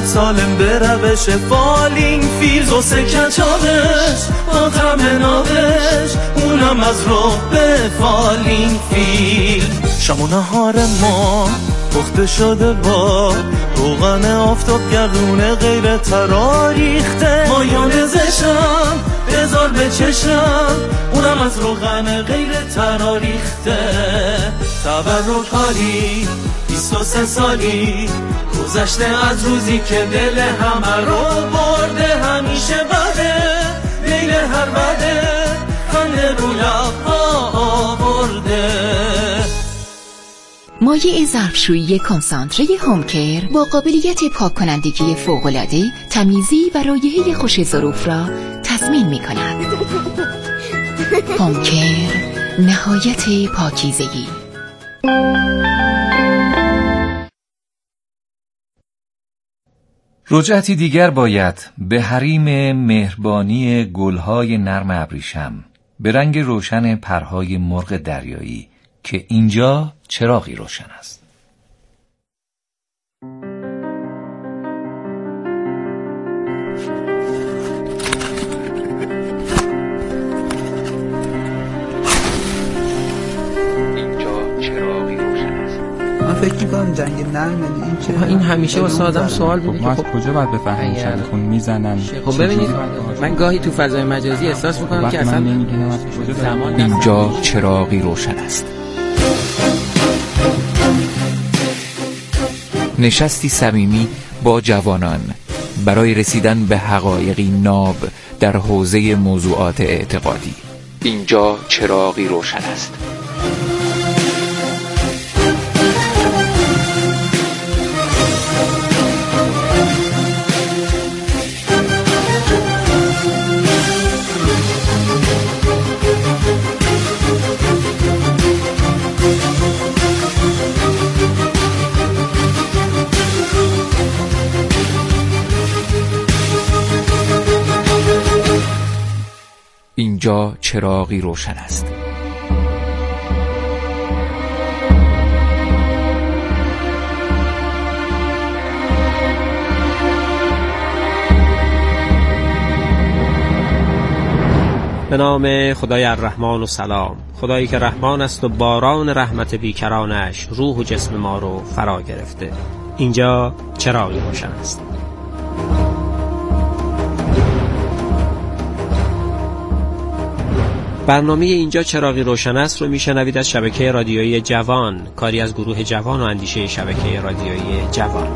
سالم به روش فالینگ فیلز و سکچابش با طعم نابش اونم از رو به فالینگ فیل. شام و نهار ما پخته شده با روغن آفتابگردون غیر تراریخته، مایونزشم بذار به چشم اونم از روغن غیر تراریخته. تبرک حالی 23 سالی گذشته از روزی که دل همه رو برده، همیشه بده میل هر بده خنده رو لب‌ها آورده. مایع ظرفشویی کنسانتره هومکر با قابلیت پاک کنندگی فوق‌العاده، تمیزی و رایحه خوش ظروف را تضمین می‌کند. هومکر، نهایت پاکیزگی. رجعتی دیگر باید به حریم مهربانی گلهای نرم ابریشم، به رنگ روشن پرهای مرغ دریایی که اینجا چراغی روشن است. من فکر می‌کنم جنگ نرم این چه این همیشه واسه آدم سوال بود که خب کجا باید بفهمیم چند خون میزنن. خب ببینید من گاهی تو فضای مجازی احساس می‌کنم که اصلا زمان اینجا چراغی روشن است. نشستی صمیمی با جوانان برای رسیدن به حقایقی ناب در حوزه موضوعات اعتقادی. اینجا چراغی روشن است. اینجا چراغی روشن است. به نام خدای الرحمن و سلام، خدایی که رحمان است و باران رحمت بیکرانش روح و جسم ما رو فرا گرفته. اینجا چراغی روشن است. برنامه اینجا چراغی روشن است رو میشنوید از شبکه رادیویی جوان، کاری از گروه جوان و اندیشه شبکه رادیویی جوان.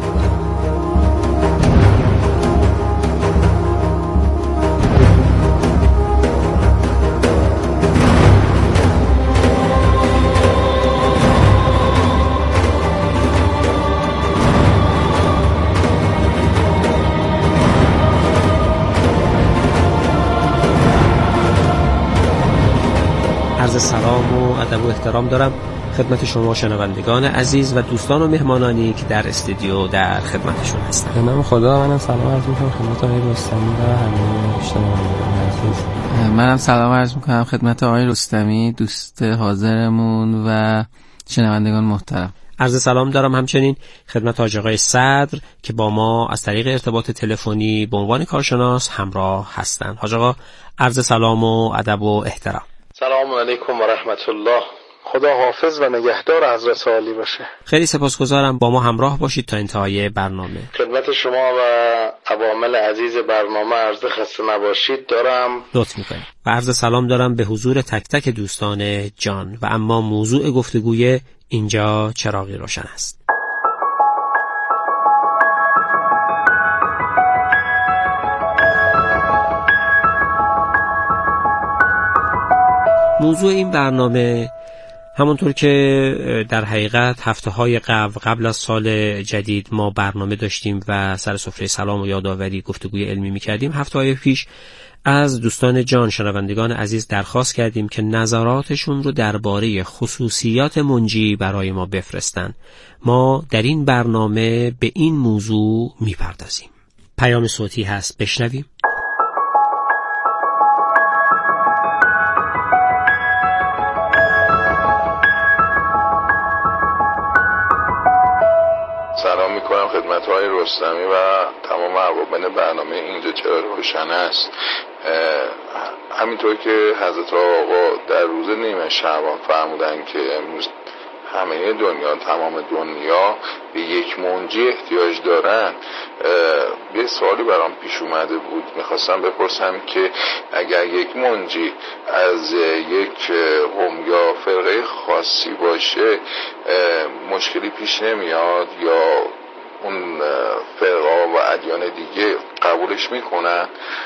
عرض سلام و ادب و احترام دارم خدمت شما شنوندگان عزیز و دوستان و مهمانانی که در استودیو در خدمتشون هستم. به نام خدا منم سلام عرض میکنم خدمت آقای رستمی و همه شنوندگان عزیز. منم سلام عرض میکنم خدمت آقای رستمی، دوست حاضرمون و شنوندگان محترم. عرض سلام دارم همچنین خدمت حاج آقای صدر که با ما از طریق ارتباط تلفنی به عنوان کارشناس همراه هستند. حاج آقا عرض سلام و ادب و احترام. سلام علیکم و رحمت الله. خدا حافظ و نگهدار حضرت عالی باشه. خیلی سپاسگزارم با ما همراه باشید تا انتهای برنامه. خدمت شما و عوامل عزیز برنامه عرض خسته نباشید دارم. لطف میکنم. و عرض سلام دارم به حضور تک تک دوستان جان و اما موضوع گفتگوی اینجا چراغی روشن است. موضوع این برنامه همونطور که در حقیقت هفته‌های قبل از سال جدید ما برنامه داشتیم و سر سفره سلام و یادآوری گفتگوی علمی می‌کردیم، هفته‌های پیش از دوستان جان شنوندگان عزیز درخواست کردیم که نظراتشون رو درباره خصوصیات منجی برای ما بفرستن. ما در این برنامه به این موضوع می‌پردازیم. پیام صوتی هست، بشنویم. سلام میکنم خدمت های رستمی و تمام عوامل برنامه اینجا چرا روشن است. همینطور که حضرت آقا در روز نیمه شعبان فرمودن که امروز همه دنیا، تمام دنیا به یک منجی احتیاج دارن، یه سوالی برام پیش اومده بود. میخواستم بپرسم که اگر یک منجی از یک قوم یا فرقه خاصی باشه مشکلی پیش نمیاد یا اون فرقه و ادیان دیگه قبولش میکنن؟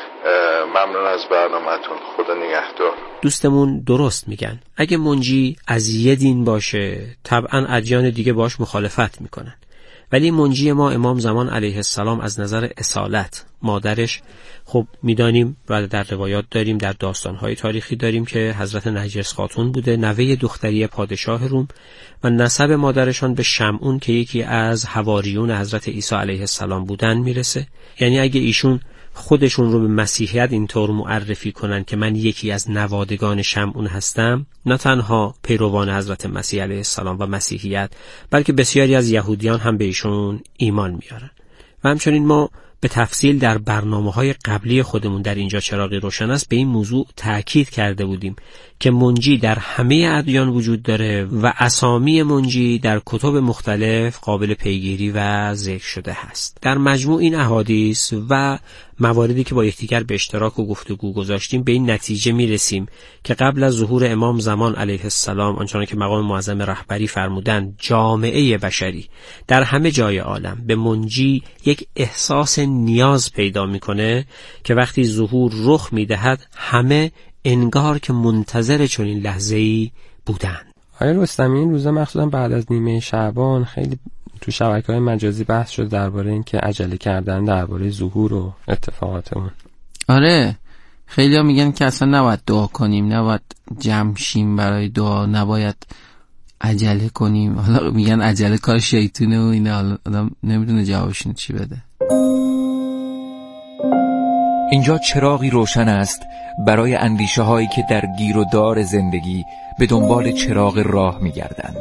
ممنون از برنامه‌تون، خدا نگهدار. دوستمون درست میگن، اگه منجی از یه دین باشه طبعا ادیان دیگه باش مخالفت میکنن، ولی منجی ما امام زمان علیه السلام از نظر اصالت، مادرش خب میدانیم و در روایات داریم، در داستانهای تاریخی داریم که حضرت نرجس خاتون بوده، نوه دختری پادشاه روم، و نسب مادرشان به شمعون که یکی از حواریون حضرت عیسی علیه السلام بودن میرسه. یعنی اگه ایشون خودشون رو به مسیحیت اینطور معرفی کنن که من یکی از نوادگان شمعون هستم، نه تنها پیروان حضرت مسیح علیه السلام و مسیحیت، بلکه بسیاری از یهودیان هم به ایشون ایمان میارن. و همچنین ما به تفصیل در برنامه‌های قبلی خودمون در اینجا چراغی روشن است به این موضوع تأکید کرده بودیم که منجی در همه ادیان وجود داره و اسامی منجی در کتب مختلف قابل پیگیری و ذکر شده هست. در مجموع این احادیث و مواردی که با یکدیگر به اشتراک و گفتگو گذاشتیم به این نتیجه میرسیم که قبل از ظهور امام زمان علیه السلام، آنچنان که مقام معظم رهبری فرمودند، جامعه بشری در همه جای عالم به منجی یک احساس نیاز پیدا میکنه که وقتی ظهور رخ میدهد همه انگار که منتظر چنین لحظه‌ای بودند. آقای رستمی، این روزا مخصوصا بعد از نیمه شعبان خیلی تو شبکه‌های مجازی بحث شد درباره این که عجله کردن درباره ظهور و اتفاقات اون. آره، خیلی‌ها میگن که اصلا نباید دعا کنیم، نباید جمع شیم برای دعا، نباید عجله کنیم. حالا میگن عجله کار شیطونه و اینا، حالا آدم نمیدونه جوابشون چی بده. اینجا چراغی روشن است برای اندیشه هایی که در گیر و دار زندگی به دنبال چراغ راه می‌گردند.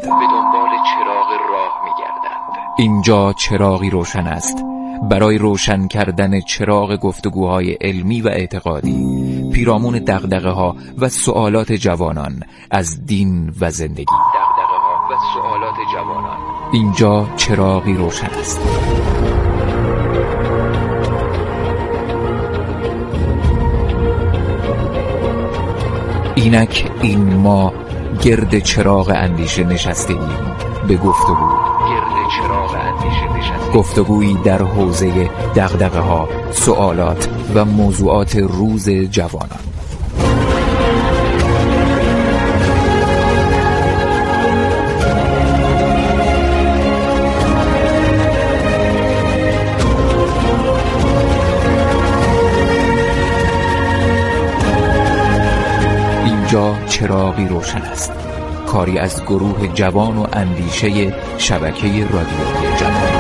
اینجا چراغی روشن است برای روشن کردن چراغ گفتگوهای علمی و اعتقادی پیرامون دغدغه‌ها و سوالات جوانان از دین و زندگی. اینجا چراغی روشن است. اینک این ما گرد چراغ اندیشه نشسته ایم به گفتگویی در حوزه دغدغه‌ها، سوالات و موضوعات روز جوانان. اینجا چراغی روشن است، کاری از گروه جوان و اندیشه شبکه رادیویی جوان.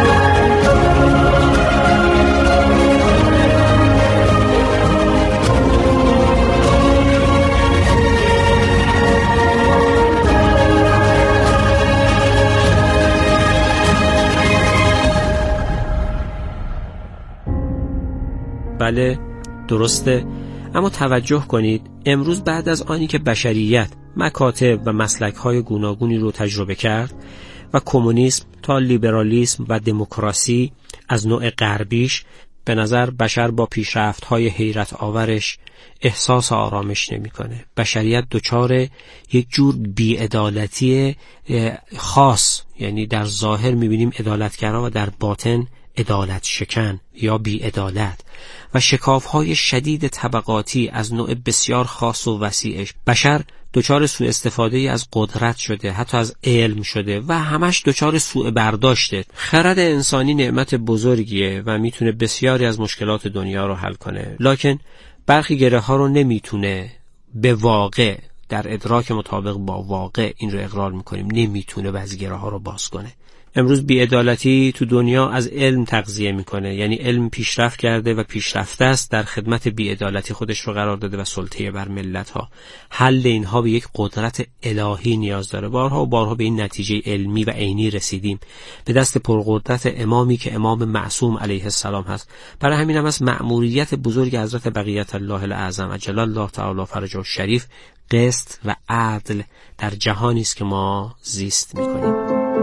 بله، درسته، اما توجه کنید امروز بعد از آنی که بشریت مکاتب و مسلک‌های گوناگونی رو تجربه کرد و کمونیسم تا لیبرالیسم و دموکراسی از نوع غربیش، به نظر بشر با پیشرفت‌های حیرت آورش احساس آرامش نمی‌کنه. بشریت دچار یک جور بی‌عدالتی خاص، یعنی در ظاهر می‌بینیم عدالتگرا و در باطن عدالت شکن یا بی‌عدالت و شکاف‌های شدید طبقاتی از نوع بسیار خاص و وسیعش. بشر دچار سوء استفاده از قدرت شده، حتی از علم شده و همش دچار سوء برداشته. خرد انسانی نعمت بزرگیه و میتونه بسیاری از مشکلات دنیا رو حل کنه، لکن برخی گره ها رو نمیتونه به واقع در ادراک مطابق با واقع این رو اقرار میکنیم، نمیتونه بعضی گره ها رو باز کنه. امروز بی‌عدالتی تو دنیا از علم تغذیه میکنه، یعنی علم پیشرفت کرده و پیشرفته است، در خدمت بی‌عدالتی خودش رو قرار داده و سلطه بر ملت ها. حل اینها به یک قدرت الهی نیاز داره. بارها و بارها به این نتیجه علمی و عینی رسیدیم به دست پرقدرت امامی که امام معصوم علیه السلام هست. برای همین هم از مأموریت بزرگ حضرت بقیت الله الاعظم عجل الله تعالی فرجه الشریف قسط و عدل در جهانی است که ما زیست میکنیم.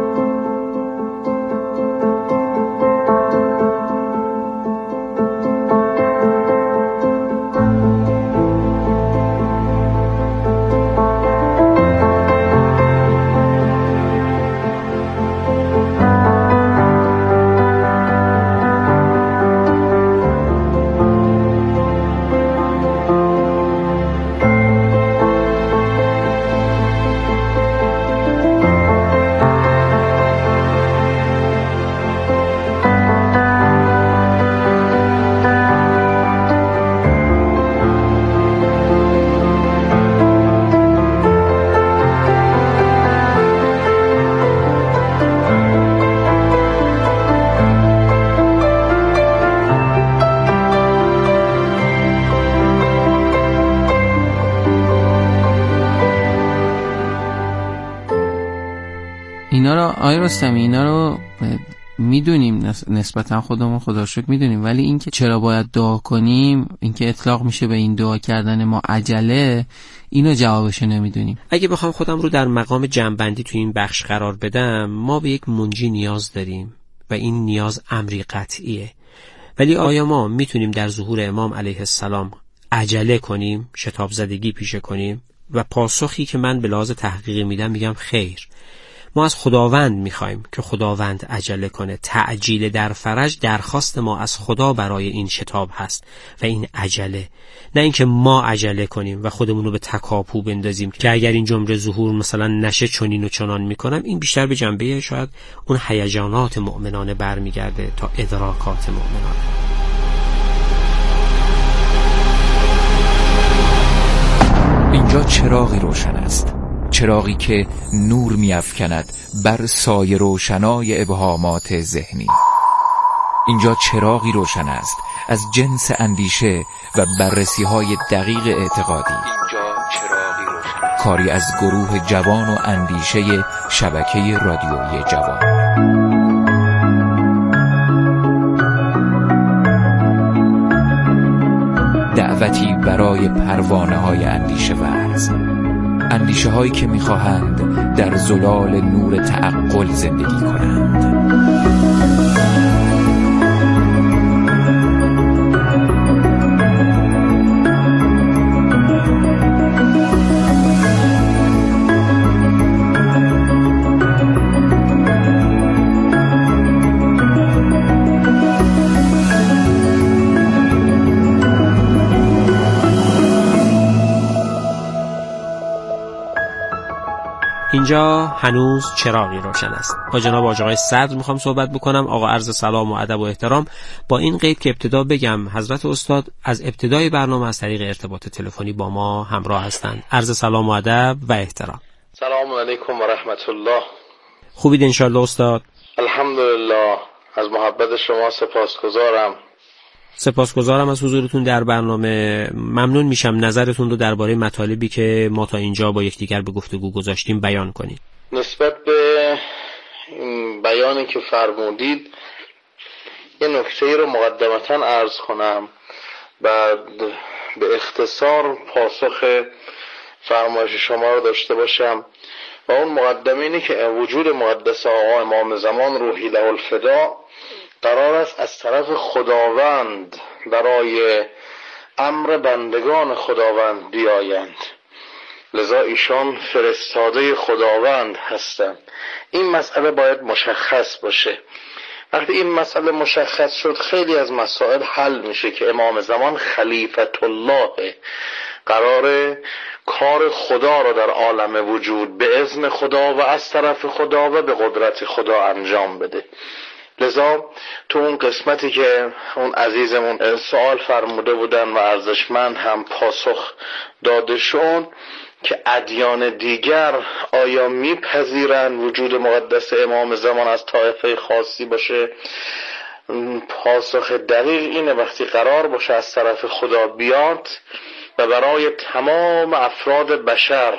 اینا رو آقای رستمی اینا رو میدونیم، نسبتا خودمون خدا رو شکر میدونیم، ولی اینکه چرا باید دعا کنیم، اینکه اطلاق میشه به این دعا کردن ما عجله، اینو جوابشو نمیدونیم. اگه بخوام خودم رو در مقام جمع‌بندی تو این بخش قرار بدم، ما به یک منجی نیاز داریم و این نیاز امری قطعیه. ولی آیا ما میتونیم در ظهور امام علیه السلام عجله کنیم، شتاب زدگی پیشه کنیم؟ و پاسخی که من به لحاظ تحقیقی میدم میگم خیر. ما از خداوند میخوایم که خداوند عجله کنه. تعجیل در فرج درخواست ما از خدا برای این شتاب هست و این عجله، نه اینکه ما عجله کنیم و خودمون رو به تکاپو بندازیم که اگر این جمله ظهور مثلا نشه چنین و چنان میکنم. این بیشتر به جنبه شاید اون هیجانات مؤمنانه برمیگرده تا ادراکات مؤمنانه. اینجا چراغی روشن است، چراغی که نور می‌افکند بر سایه روشنای ابهامات ذهنی. اینجا چراغی روشن است از جنس اندیشه و بررسی‌های دقیق اعتقادی. اینجا چراغی روشن است کاری از گروه جوان و اندیشه شبکه رادیویی جوان. دعوتی برای پروانه‌های اندیشه ورز، اندیشه هایی که میخواهند در زلال نور تعقل زندگی کنند. اینجا هنوز چراغی روشن است. با جناب آقای صدر میخوام صحبت بکنم. آقا عرض سلام و ادب و احترام. با این قید که ابتدا بگم حضرت استاد از ابتدای برنامه از طریق ارتباط تلفنی با ما همراه هستند. عرض سلام و ادب و احترام. سلام علیکم و رحمت الله. خوبید انشالله استاد؟ الحمدلله، از محبت شما سپاسگزارم از حضورتون در برنامه. ممنون میشم نظرتون رو درباره مطالبی که ما تا اینجا با یکدیگر به گفتگو گذاشتیم بیان کنید. نسبت به این بیانی که فرمودید یه نکته رو مقدمتاً عرض کنم، بعد به اختصار پاسخ فرمایش شما رو داشته باشم. و اون مقدمه اینه که وجود مقدس آقا امام زمان روحی له الفدا قرار است از طرف خداوند برای امر بندگان خداوند بیایند، لذا ایشان فرستاده خداوند هستند. این مسئله باید مشخص باشه. وقتی این مسئله مشخص شد خیلی از مسائل حل میشه که امام زمان خلیفت الله، قرار کار خدا را در عالم وجود به اذن خدا و از طرف خدا و به قدرت خدا انجام بده. لذا تو اون قسمتی که اون عزیزمون سوال فرموده بودن و ارزشمند هم پاسخ داده شد، که ادیان دیگر آیا میپذیرند وجود مقدس امام زمان از طایفه خاصی باشه؟ پاسخ دقیق اینه وقتی قرار باشه از طرف خدا بیاد و برای تمام افراد بشر،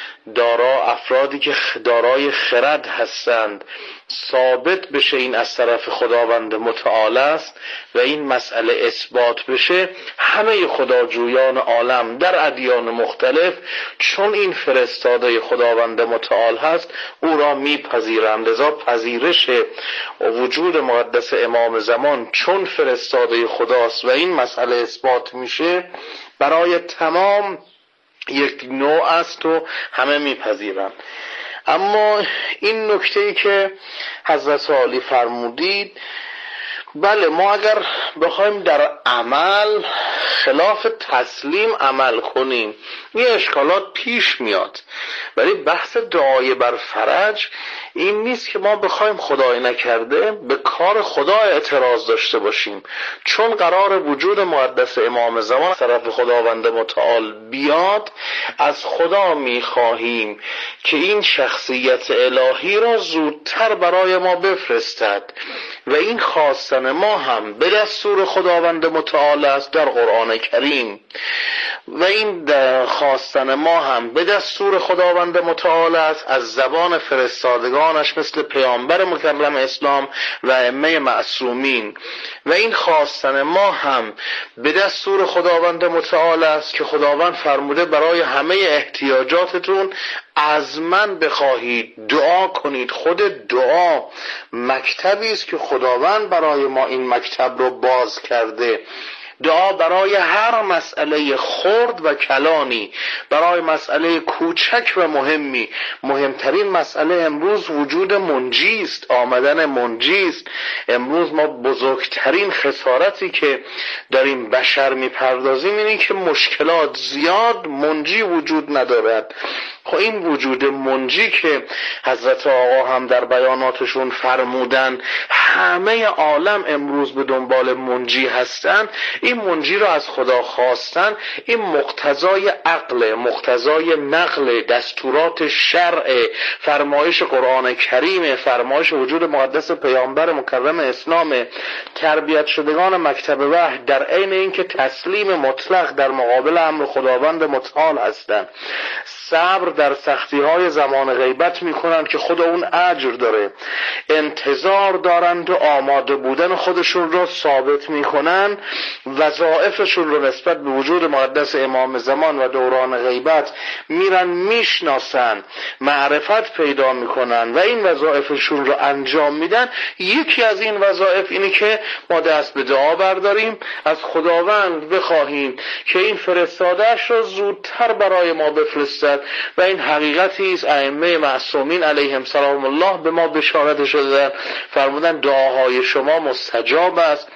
افرادی که دارای خرد هستند، ثابت بشه این از طرف خداوند متعال است و این مسئله اثبات بشه، همه خداجویان عالم در ادیان مختلف چون این فرستاده خداوند متعال هست او را میپذیرند. لذا پذیرش وجود مقدس امام زمان چون فرستاده خداست و این مسئله اثبات میشه برای تمام یک نوع است و همه میپذیرند. اما این نکته‌ای که حضرت عالی فرمودید، بله ما اگر بخوایم در عمل خلاف تسلیم عمل کنیم این اشکالات پیش میاد، ولی بحث دعای بر فرج این نیست که ما بخوایم خدای نکرده به کار خدا اعتراض داشته باشیم. چون قرار وجود مقدس امام زمان طرف خداوند متعال بیاد، از خدا میخواهیم که این شخصیت الهی را زودتر برای ما بفرستد و این خواستن ما هم به دستور خداوند متعال است در قرآن کریم و این خواستن ما هم به دستور خداوند متعال است از زبان فرستادگانش مثل پیامبر مکرم اسلام و ائمه معصومین و این خواستن ما هم به دستور خداوند متعال است که خداوند فرموده برای همه احتیاجاتتون از من بخواهید، دعا کنید. خود دعا مکتبی است که خداوند برای ما این مکتب رو باز کرده. دعا برای هر مسئله خرد و کلانی، برای مسئله کوچک و مهمی. مهمترین مسئله امروز وجود منجی است، آمدن منجی است. امروز ما بزرگترین خسارتی که داریم بشر میپردازیم اینه که مشکلات زیاد، منجی وجود ندارد. خب این وجود منجی که حضرت آقا هم در بیاناتشون فرمودن همه عالم امروز به دنبال منجی هستن، این منجی را از خدا خواستن، این مقتضای عقل، مقتضای نقل دستورات شرع، فرمایش قرآن کریم، فرمایش وجود مقدس پیامبر مکرم اسلام، تربیت شدگان مکتب وحی، در عین اینکه تسلیم مطلق در مقابل امر خداوند متعال هستند، صبر در سختی های زمان غیبت میکنن که خود اون اجر داره، انتظار دارند و آماده بودن خودشون رو ثابت میکنن، وظایفشون رو نسبت به وجود مقدس امام زمان و دوران غیبت میرن میشناسن، معرفت پیدا میکنن و این وظایفشون رو انجام میدن. یکی از این وظایف اینه که ما دست به دعا برداریم، از خداوند بخواهیم که این فرستاده‌اش رو زودتر برای ما بفرستد و این حقیقتی است. ائمه معصومین علیهم سلام الله به ما بشارت شده، فرمودن دعاهای شما مستجاب است،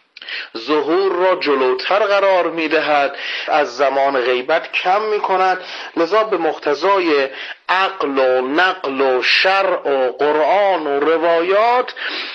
ظهور را جلوتر قرار میدهد، از زمان غیبت کم میکند. لذا به مقتضای عقل و نقل و شرع و قرآن و روایات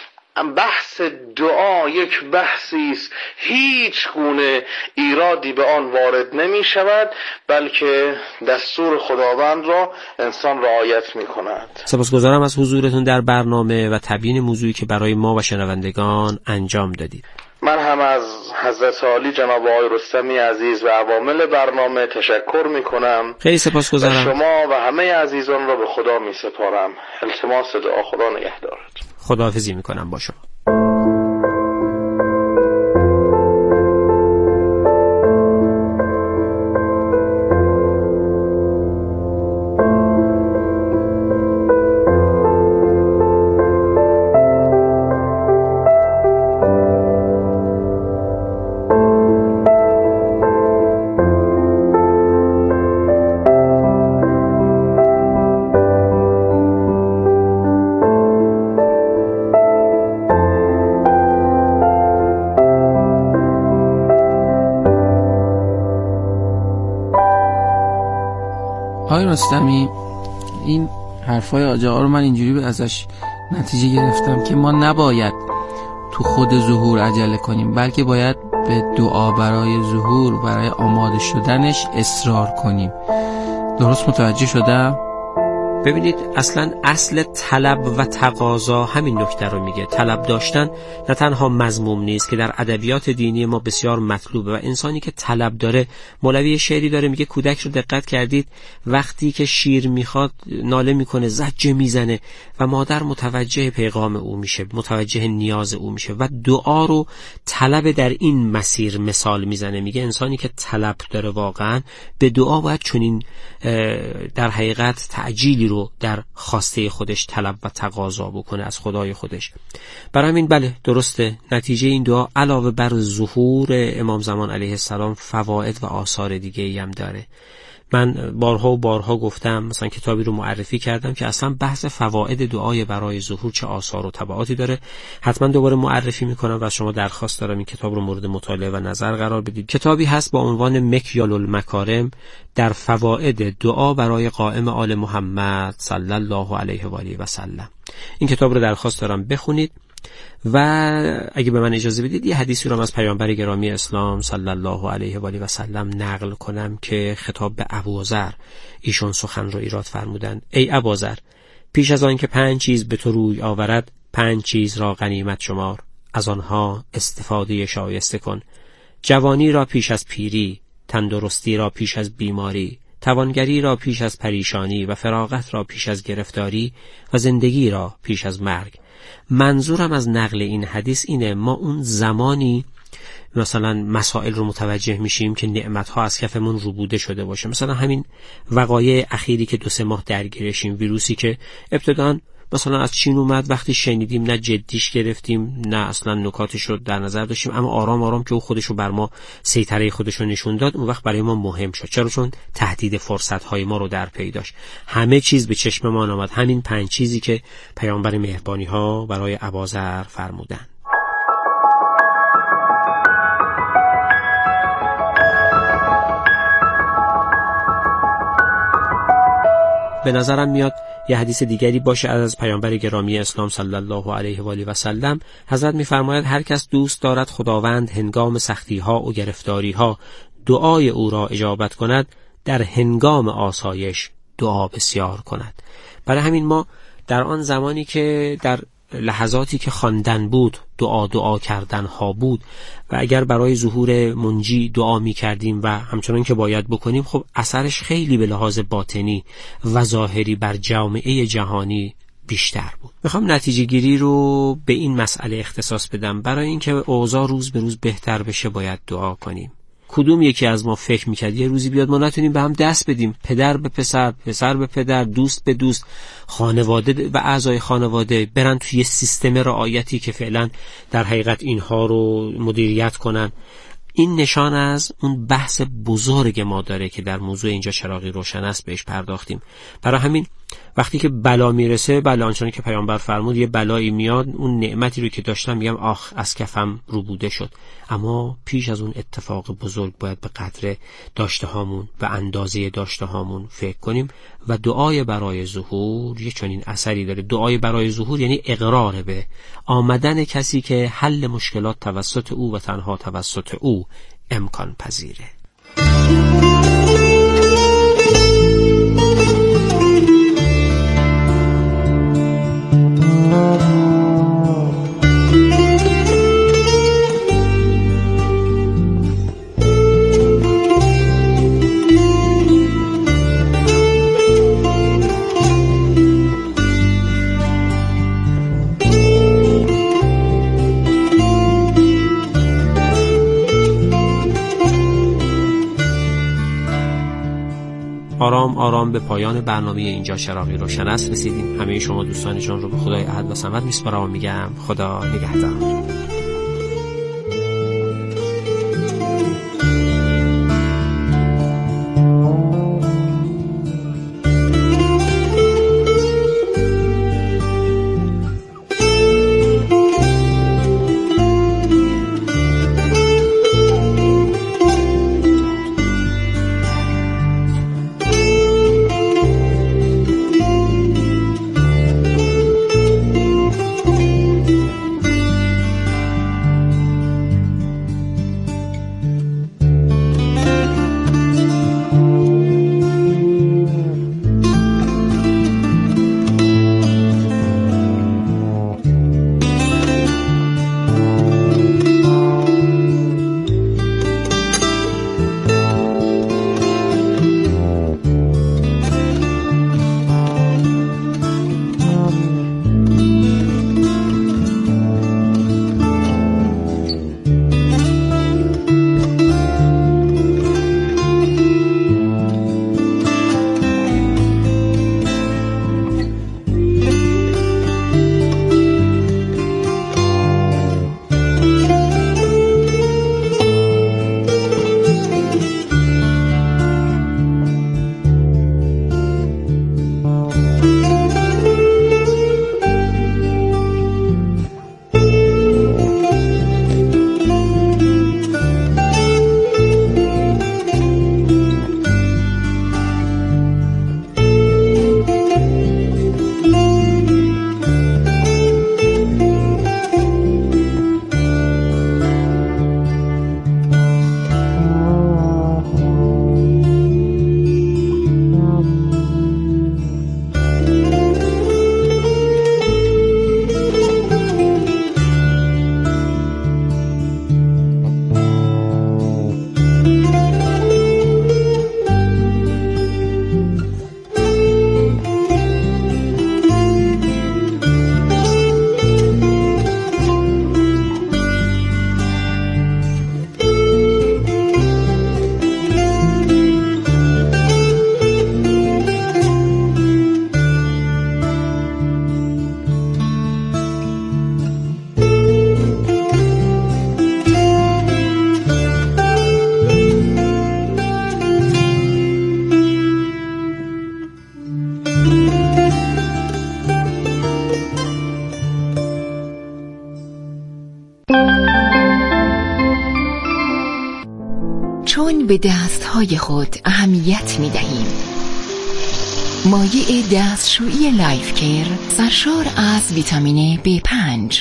بحث دعا یک بحثی است هیچ گونه ایرادی به آن وارد نمی شود، بلکه دستور خداوند را انسان رعایت می کند. سپاسگزارم از حضورتون در برنامه و تبیین موضوعی که برای ما و شنوندگان انجام دادید. من هم از حضرت عالی جناب آقای رستمی عزیز و عوامل برنامه تشکر می کنم. خیلی سپاسگزارم. شما و همه عزیزان را به خدا می سپارم. التماس دعا خدا نگهدارت. خداحافظی می کنم با شما. آقای رستمی، این حرفای آقا رو من اینجوری ازش نتیجه گرفتم که ما نباید تو خود ظهور عجله کنیم، بلکه باید به دعا برای ظهور، برای آماده شدنش اصرار کنیم. درست متوجه شدم؟ ببینید اصلا اصل طلب و تقاضا همین نکته رو میگه. طلب داشتن نه تنها مذموم نیست که در ادبیات دینی ما بسیار مطلوبه و انسانی که طلب داره، مولوی شعری داره میگه کودک رو دقت کردید وقتی که شیر میخواد ناله میکنه، زجه میزنه و مادر متوجه پیغام او میشه، متوجه نیاز او میشه و دعا رو طلب در این مسیر مثال میزنه. میگه انسانی که طلب داره واقعا به دعا باید چنین در حقیقت تعجیلی رو در خواسته خودش طلب و تقاضا بکنه از خدای خودش. برای همین بله درسته، نتیجه این دعا علاوه بر ظهور امام زمان علیه السلام فواید و آثار دیگه ای هم داره. من بارها و بارها گفتم، مثلا کتابی رو معرفی کردم که اصلا بحث فواید دعای برای ظهور چه آثار و تبعاتی داره. حتما دوباره معرفی میکنم و شما درخواست دارم این کتاب رو مورد مطالعه و نظر قرار بدید. کتابی هست با عنوان مکیال المکارم در فواید دعا برای قائم آل محمد صلی الله علیه و آله و سلم. این کتاب رو درخواست دارم بخونید و اگه به من اجازه بدید یه حدیثی رو از پیامبر گرامی اسلام صلی الله علیه و آله و سلم نقل کنم که خطاب به ابوذر ایشون سخن رو ایراد فرمودند. ای ابوذر، پیش از آن که 5 چیز به تو روی آورد 5 چیز را غنیمت شمار، از آنها استفاده شایسته کن. جوانی را پیش از پیری، تندرستی را پیش از بیماری، توانگری را پیش از پریشانی و فراغت را پیش از گرفتاری و زندگی را پیش از مرگ. منظورم از نقل این حدیث اینه ما اون زمانی مثلا مسائل رو متوجه میشیم که نعمت‌ها از کفمون ربوده شده باشه، مثلا همین وقایع اخیری که 2-3 ماه درگیرشیم، ویروسی که ابتداً مثلا از چین اومد، وقتی شنیدیم نه جدیش گرفتیم نه اصلا نکاتش رو در نظر داشتیم، اما آرام آرام که او خودش رو بر ما سیطره خودش رو نشون داد، اون وقت برای ما مهم شد. چرا؟ چون تهدید فرصت‌های ما رو در پی داشت. همه چیز به چشم ما آمد، همین 5 چیزی که پیامبر مهربانی‌ها برای ابوذر فرمودند. به نظرم میاد یه حدیث دیگری باشه از پیامبر گرامی اسلام صلی الله علیه و آله و سلم. حضرت می‌فرماید هر کس دوست دارد خداوند هنگام سختی‌ها و گرفتاری‌ها دعای او را اجابت کند، در هنگام آسایش دعا بسیار کند. برای همین ما در آن زمانی که در لحظاتی که خواندن بود، دعا کردن ها بود و اگر برای ظهور منجی دعا می کردیم و همچنان که باید بکنیم، خب اثرش خیلی به لحاظ باطنی و ظاهری بر جامعه جهانی بیشتر بود. میخوام نتیجه گیری رو به این مسئله اختصاص بدم. برای اینکه اوضاع روز به روز بهتر بشه باید دعا کنیم. کدوم یکی از ما فکر میکرد یه روزی بیاد ما نتونیم به هم دست بدیم، پدر به پسر، پسر به پدر، دوست به دوست، خانواده و اعضای خانواده برن توی سیستم رعایتی که فعلا در حقیقت اینها رو مدیریت کنن؟ این نشان از اون بحث بزرگ ما داره که در موضوع اینجا چراغی روشن است بهش پرداختیم. برای همین وقتی که بلا میرسه، بلا آنچنان که پیامبر فرمود یه بلایی میاد، اون نعمتی رو که داشتم میگم آخ از کفم ربوده شد. اما پیش از اون اتفاق بزرگ باید به قدر داشته هامون و اندازه داشته هامون فکر کنیم و دعای برای ظهور یه چنین اثری داره. دعای برای ظهور یعنی اقرار به آمدن کسی که حل مشکلات توسط او و تنها توسط او امکان پذیره. آرام آرام به پایان برنامه اینجا چراغی روشن است رسیدیم. همه شما دوستان جان رو به خدای احد و صمد میسپارم و میگم خدا نگهدار. چون به دستهای خود اهمیت می دهیم. مایع دستشویی لایف کیر سرشار از ویتامین B5.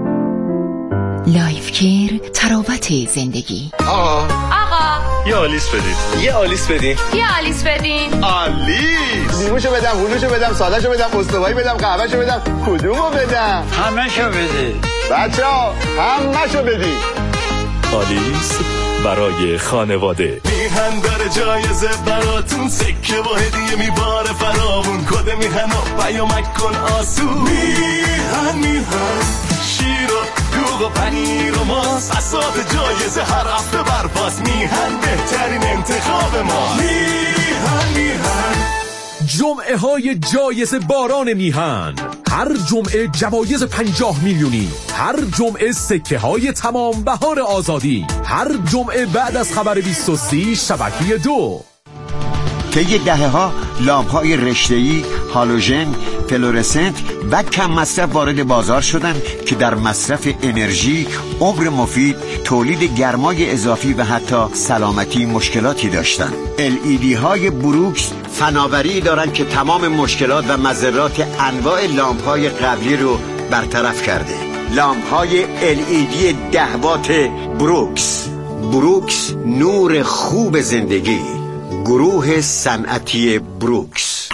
لایف کیر تراوت زندگی. آقا یه آلیس بدین. یه آلیس بدین. یه آلیس بدین. آلیس. لیموشو بدم، هلوشو بدم، سادهشو بدم، استوایی بدم، قهوهشو بدم، کدومو بدم؟ همه‌شو بده. بچه‌ها همه‌شو بدین. آلیس برای خانواده. میهن داره جایزه براتون، سکه و هدیه میباره فراوون، کد میهن و پیامک کن آسون. میهن شیر و دوغ و پنیر و ماست، اسات جایزه هر هفته برپاس. میهن بهترین انتخاب ما. میهن جمعه های جایزه باران میهن، هر جمعه جوایز 50 میلیونی، هر جمعه سکه های تمام بهار آزادی، هر جمعه بعد از خبر 23 شبکه 2. طی دهه‌ها لامپ‌های رشته‌ای، هالوژن، فلورسنت و کم مصرف وارد بازار شدند که در مصرف انرژی، عمر مفید، تولید گرمای اضافی و حتی سلامتی مشکلاتی داشتند. LED های بروکس فناوری دارند که تمام مشکلات و مضرات انواع لامپ‌های قبلی رو برطرف کرده. لامپ‌های LED 10 وات بروکس، نور خوب زندگی. گروه صنعتی بروکس.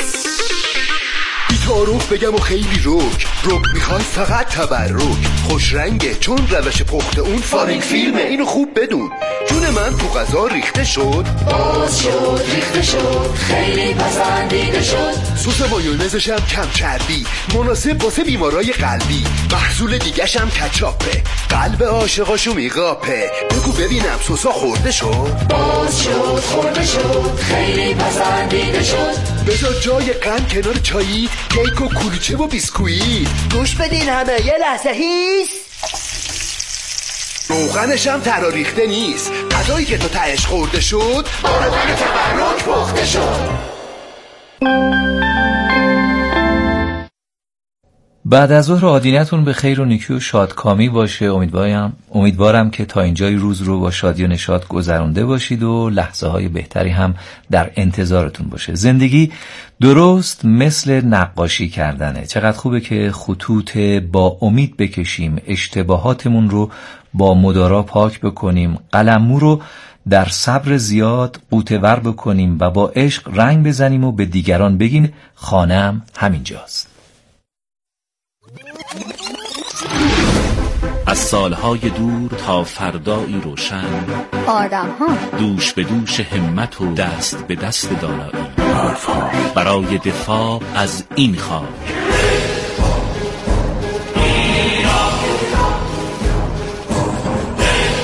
بی‌تاروف بگم و خیلی روک میخوای فقط تبرک، خوش رنگه چون روش پخت اون فارینگ فیلمه، اینو خوب بدون. جون من تو غذا ریخته شد، باز شد ریخته شد، خیلی پسندیده شد. سس مایونزش هم کم چربی، مناسب واسه بیمارای قلبی. محصول دیگه‌ش هم کچاپه، قلب عاشقاشو میقاپه. بگو ببینم سسا خورده شد، باز شد خورده شد، خیلی پسندیده شد. بذار جای قند کنار چاییت، کیک و کلوچه و بیسکویت. گوش بدین همه یه لحظه هیس. روغنش هم تراریخته نیست، غذایی که تو تهش خورده شد با روغن تبرک پخته شد. بعد از ظهر آدینتون به خیر و نیکی و شادکامی باشه. امیدوارم که تا اینجای روز رو با شادی و نشاط گذرونده باشید و لحظه های بهتری هم در انتظارتون باشه. زندگی درست مثل نقاشی کردنه. چقدر خوبه که خطوط با امید بکشیم، اشتباهاتمون رو با مدارا پاک بکنیم، قلممو رو در صبر زیاد قوطه‌ور بکنیم و با عشق رنگ بزنیم و به دیگران بگین خانه‌ام همینجاست. از سالهای دور تا فردایی روشن، آدم‌ها دوش به دوش همت و دست به دست دانایی، برای دفاع از این خاک